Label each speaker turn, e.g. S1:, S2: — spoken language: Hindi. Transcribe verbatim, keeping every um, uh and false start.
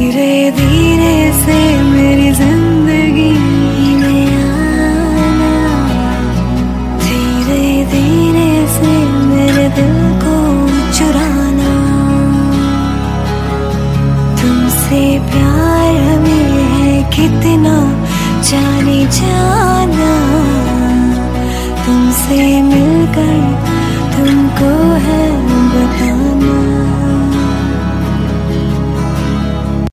S1: धीरे धीरे से मेरी जिंदगी में आना, धीरे धीरे से मेरे दिल को चुराना। तुमसे प्यार में है कितना जाने जाना, तुमसे मिलकर तुमको है